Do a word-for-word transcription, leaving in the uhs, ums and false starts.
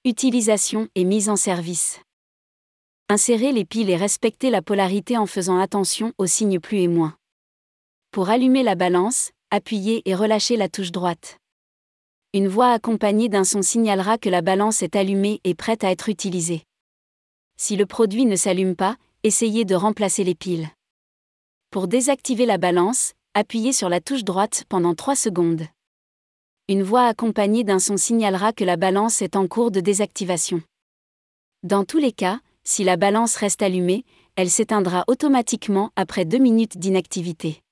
Utilisation et mise en service. Insérez les piles et respectez la polarité en faisant attention aux signes plus et moins. Pour allumer la balance, appuyez et relâchez la touche droite. Une voix accompagnée d'un son signalera que la balance est allumée et prête à être utilisée. Si le produit ne s'allume pas, essayez de remplacer les piles. Pour désactiver la balance, appuyez sur la touche droite pendant trois secondes. Une voix accompagnée d'un son signalera que la balance est en cours de désactivation. Dans tous les cas, si la balance reste allumée, elle s'éteindra automatiquement après deux minutes d'inactivité.